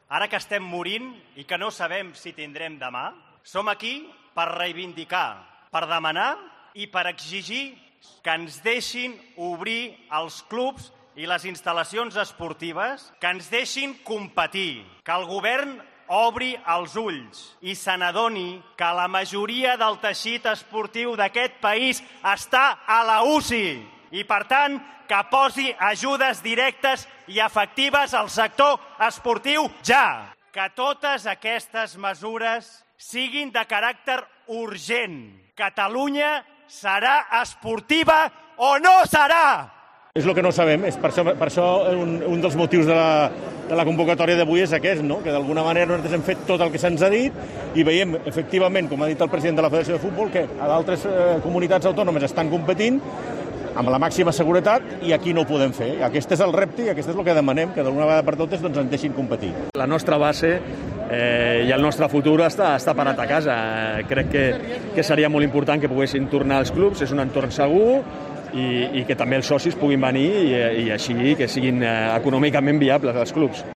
ara que estem morint i que no sabem si tindrem demà, som aquí per reivindicar, per demanar i per exigir que ens deixin obrir els clubs i les instal·lacions esportives, que ens deixin competir, que el govern obri els ulls i se n'adoni que la majoria del teixit esportiu d'aquest país està a la UCI i, per tant, que posi ajudes directes i efectives al sector esportiu ja. Que totes aquestes mesures siguin de caràcter urgent. Catalunya serà esportiva o no serà? És el que no sabem, és per això un dels motius de la convocatòria d'avui és aquest, no? Que d'alguna manera nosaltres hem fet tot el que se'ns ha dit i veiem, efectivament, com ha dit el president de la Federació de Futbol, que a d'altres comunitats autònomes estan competint amb la màxima seguretat i aquí no ho podem fer. Aquest és el repte i aquest és el que demanem, que d'alguna vegada per totes ens deixin competir. La nostra base i el nostre futur està parat a casa. Crec que seria molt important que poguessin tornar als clubs, és un entorn segur, i que també els socis puguin venir i així que siguin econòmicament viables els clubs.